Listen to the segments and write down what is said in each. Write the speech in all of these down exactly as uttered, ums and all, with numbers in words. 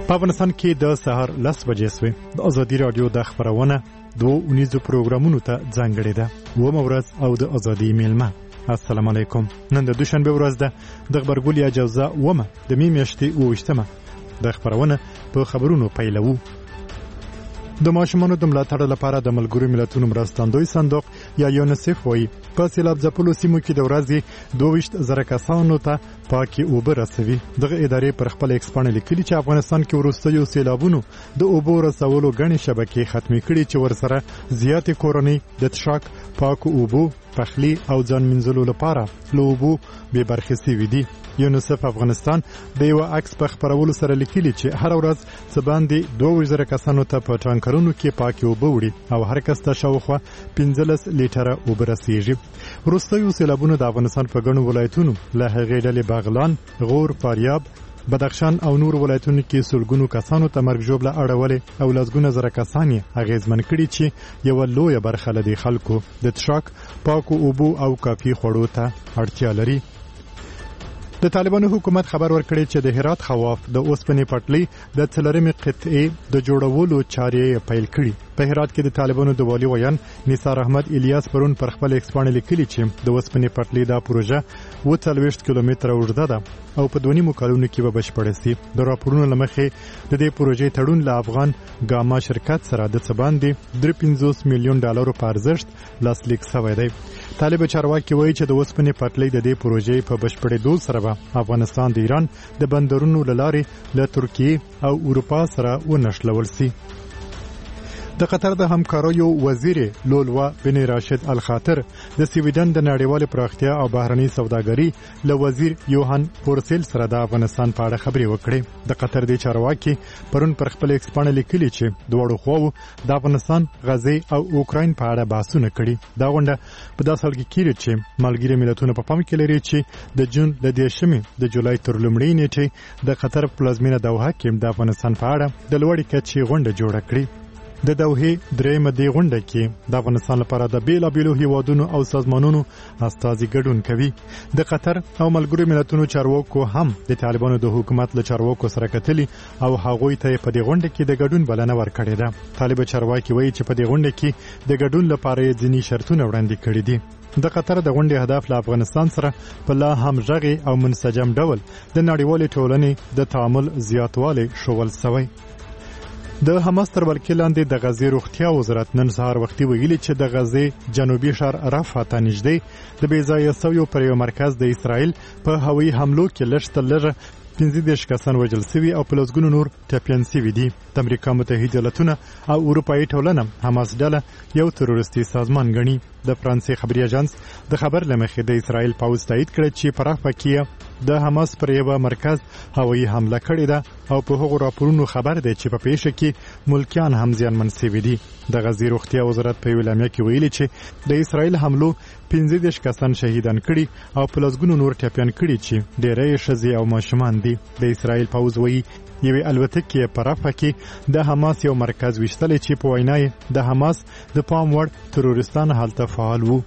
په افغانستان کې د سهار لس بجې سوې د ازادي راډیو د خبرونه دوه اونیزو پروګرامونو ته ځانګړې ده. اوومه ورځ او د ازادي میلمه. السلام علیکم. نن د دوشنبه ورځ ده د غبرګولي اجازه اومه د می میاشتې اوویشتمه. د خبرونه په خبرونو پیلوو. د ماشومانو د ملاتړ لپاره د ملګرو ملتونو مرستندوی صندوق یا یونیسف وایي په سیلاب ځپلو سیمو کې د ورځې دوه ویشت زره کسانو ته پاکې اوبه رسوي. دغه ادارې پر خپل ایکس پاڼه لیکلي چې افغانستان کې وروستیو سیلابونو د اوبو رسولو ګڼې شبکې ختمې کړي چې ورسره زیاتې کورنۍ د څښاک پاکو اوبو پخلی او ځان مینځلو لپاره له اوبو بې برخې سوي دي. یونیسف افغانستان د یو عکس په خپرولو سره لیکلي چې هر ورځ څه باندې دوه ویشت زره کسانو ته په ټانکرونو کې پاکې اوبه وړي او هر کس ته شاوخوا پنځلس لیټره اوبه رسیږي. وروستیو سیلابونو د افغانستان په ګڼو ولایتونو له هغې ډلې بغلان، غور، فاریاب، بدخشان او نور ولایتونو کې سلګونو کسانو ته مرګ ژوبله اړولې او لسګونه زره کسان یې اغېزمن کړي چې یوه لویه برخه له دې خلکو د څښاک پاکو اوبو او کافي خوړو ته اړتیا لري. د طالبانو حکومت خبر ورکړی چې د هرات خواف د اوسپنې پټلۍ د څلورمې قطعې د جوړولو چارې پیل کړي. په هرات کې د طالبانو د والي ویان نثار احمد الیاس پرون پر خپل ایکس پاڼه لیکلي چې د اوسپنې پټلۍ دا پروژه اووه څلوېښت کیلومتره اوږده ده او په دوه نیمو کلونو کې به بشپړه سي. د راپورونو له مخې د دې پروژې تړون له افغان ګاما شرکت سره د څه باندې درې پنځوس میلیون ډالرو په ارزښت لاسلیک شوی دی. طالب چارواکي وایي چې د اوسپنې پټلۍ د دې پروژې په بشپړېدو سره به افغانستان د ایران د بندرونو له لارې له ترکیې او اروپا سره ونښلول سي. د قطر د همکاریو وزیر لولوا بن راشد الخاطر د سویډن د نړیوال پراختیا او بهرنۍ سوداګري له وزیر یوهان فورسیل سره د افغانستان په اړه خبرې وکړې. د قطر د چارواکي پرون پر خپل ایکس پاڼه لیکلي چې دواړو خواوو د افغانستان، غزې او اوکراین په اړه بحثونه کړي. دا غونډه په داسې حال کې کېږي چې ملګري ملتونه په پام کې لري چې د جون د دېرشمې د جولای تر لومړۍ نیټې د قطر پلازمینه دوحه کې د افغانستان په اړه د لوړې کچې غونډه جوړه کړي. د دوحې درېیمه دې غونډه کې د افغانستان لپاره د بیلابیلو هیوادونو او سازمانونو استازي ګډون کوي. د قطر او ملګرو ملتونو چارواکو هم د طالبانو د حکومت له چارواکو سره کتلي او هغوی ته په دې غونډه کې د ګډون بلنه ورکړې ده. طالب چارواکي وایي چې په دې غونډه کې د ګډون لپاره یې ځینې شرطونه وړاندې کړي دي. د قطر د غونډې هدف له افغانستان سره په لا همغږي او منسجم ډول د نړیوالې ټولنې د تعامل زیاتوالی ښوول شوی. د حماس تر ولکې لاندې د غزې روغتیا وزارت نن سهار وختي ویلي چې د غزې جنوبي ښار رفح ته نږدې د بې ځایه شویو پر یو مرکز د اسرائیل په هوایي حملو کې لږ تر لږه پنځه دېرش کسان وژل شوي او په لسګونو نور ټپیان شوي دي. د امریکا متحده ایالتونه او اروپایي ټولنه حماس ډله یو تروریستي سازمان ګڼي. د فرانسې خبري اژانس د خبر له مخې د اسرائیل پوځ تایید کړی چې په رفح کې د حماس پر یو مرکز هوایي حمله کړې ده او په هغو راپورونو خبر دی چې په پیښه کې ملکیان هم زیانمن شوي دي. د غزې روغتیا وزارت په یوه اعلامیه کې ویلي چې د اسرائیل حملو پنځه دېرش کسان شهیدان کړي او په لسګونو نور ټپیان کړي چې ډېری یې ښځې او ماشومان دي. د اسرائیل پوځ وایي یوې الوتکې په رفح کې د حماس یو مرکز ویشتلی چې په وینا یې د حماس د پام وړ تروریستان هلته فعال وو.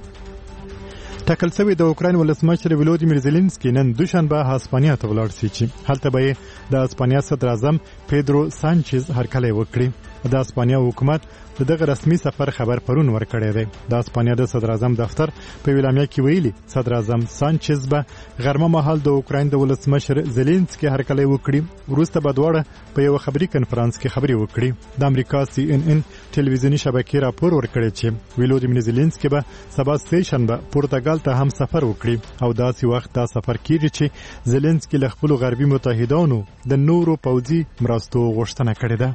ټاکل شوی د اوکراین ولسمشر ولودیمیر زيلنسکي نن دوشنبه هسپانیا ته ولاړ شي چې هلته به د هسپانیا صدر اعظم پیدرو سانچز هرکلی وکړي. د هسپانیا حکومت دغه رسمي سفر خبر پرون ورکړی دی. د هسپانیا د صدر اعظم دفتر په اعلامیه کې ویلي صدر اعظم سانچز به غرمه مهال د اوکراین د ولسمشر زيلنسکي هرکلی وکړي. وروسته به دواړه په یو خبري کنفرانس کې خبرې وکړي. د امریکا سی ان ان ټلویزیوني شبکې راپور ورکړی چې ولودیمیر زيلنسکي به سبا سه شنبه پرتګال ته هم سفر وکړي او داسې وخت دا سفر کیږي چې زيلنسکي له خپلو غربي متحدانو د نورو پوځي مرستو غوښتنه کړې ده.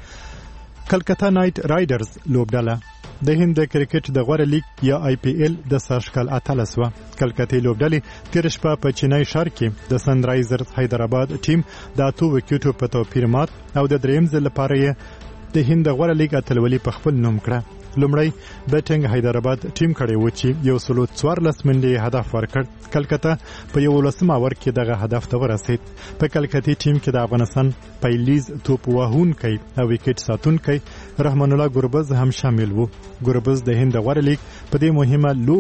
کلکتا نایټ رایډرز لوبډله د هند د کرکټ د غوره لیګ یا آی پی ایل د ساشکل اتلس و. کلکتې لوبډلې تیر شپه په چینای ښار کې د سن رایزرز حیدرآباد ټیم د اتو وکټو په توپیر مات او د دریم ځل لپاره یې د هند د غوره لیګ اتلولي په خپل نوم کړه. لومړی بیټینګ حیدرآباد ټیم کړی و چې یو سلو څوارلس منډې هدف ورکړ. کلکتا په یولسم اوور کې دغه هدف ته ورسید. په کلکتې ټیم کې د افغانستان پیلیز توپ وهونکی او وکټ ساتونکی رحمان الله ګربز هم شامل و. ګربز د هند غوره لیګ په دې مهمه لو